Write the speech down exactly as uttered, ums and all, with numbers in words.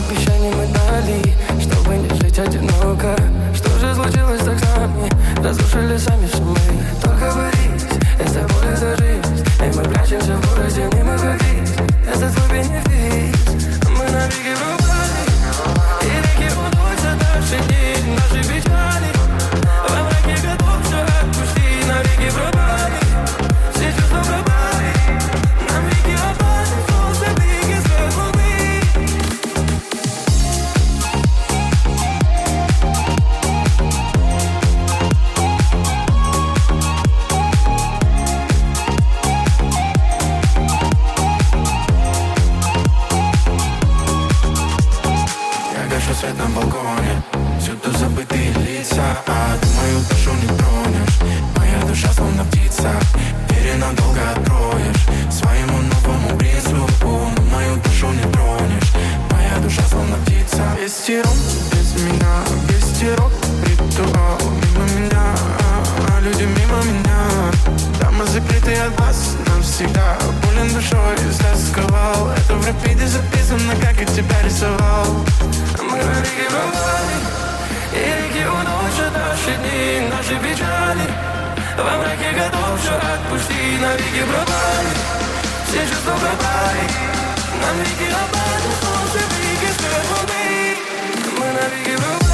обещаний мы дали, чтобы не жить одиноко. Что же случилось так с нами? Разрушили сами все мы. Только борись, это боль, это жизнь. И мы прячемся в городе, мимо ходить. Это твой бенефис. Мы навеки пропали, и реки уносят наши дни, наши печали. Во мраке готов все отпустить. Навеки пропали, все чувства пропали. Нам веки опали, солнце блики, свет луны. Свет на балконе, всюду забытые лица, а ты мою душу не тронешь. Моя душа словно птица, двери надолго откроешь своему новому принцу, но мою душу не тронешь. Моя душа словно птица. Вести ром без меня, вести рок, ритуал мимо меня, а люди мимо меня. Дома закрытые от вас навсегда, болен душой стасковал. Это в рапиде записано, как я тебя рисовал. Мы навеки пропали, и реки уносят наши дни, наши печали. Во мраке готов все отпусти. Навеки пропали, все чувства пропали. Нам веки опали, солнце блики, свет луны. Мы навеки пропали.